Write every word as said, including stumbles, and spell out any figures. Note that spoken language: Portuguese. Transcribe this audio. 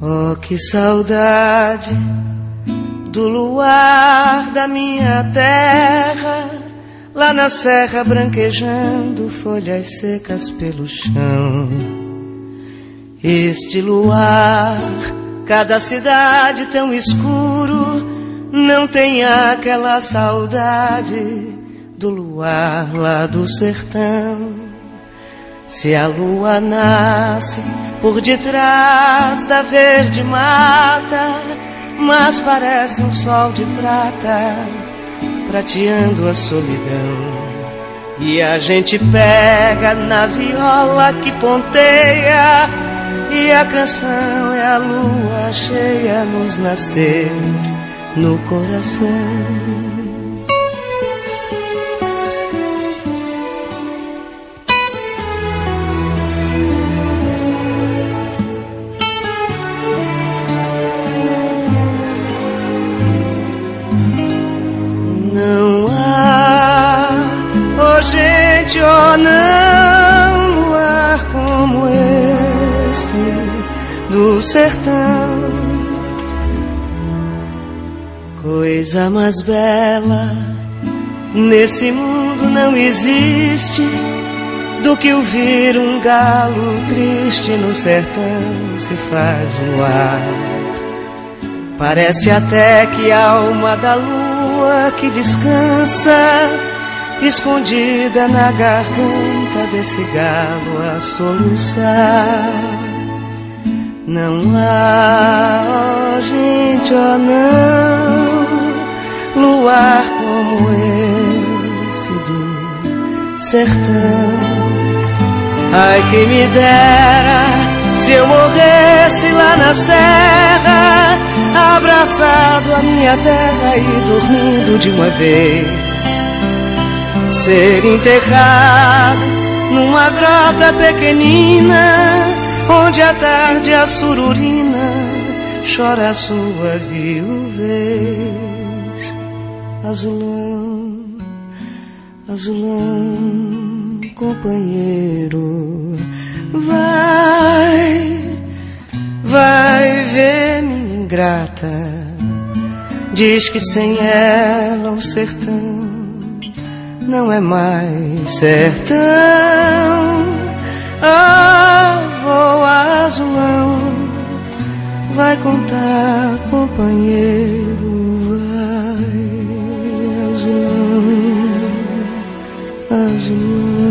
Oh, que saudade do luar da minha terra, lá na serra branquejando folhas secas pelo chão. Este luar, cada cidade tão escuro, não tem aquela saudade do luar lá do sertão. Se a lua nasce por detrás da verde mata, mas parece um sol de prata, prateando a solidão. E a gente pega na viola que ponteia, e a canção é a lua cheia a nos nascer no coração. Não há, oh gente, oh não, luar como esse do sertão. Coisa mais bela nesse mundo não existe do que ouvir um galo triste no sertão se faz um ar. Parece até que a alma da lua que descansa escondida na garganta desse galo a soluçar. Não há, oh gente, oh não, luar como esse do sertão. Ai, quem me dera se eu morresse lá na serra, abraçado à minha terra e dormindo de uma vez. Ser enterrado numa grota pequenina, onde à tarde a sururina chora a sua viuvez. Azulão, azulão, companheiro, vai, vai ver minha ingrata. Diz que sem ela o sertão não é mais sertão. Ah, voa azulão, vai contar, companheiro, vai, azulão, azulão.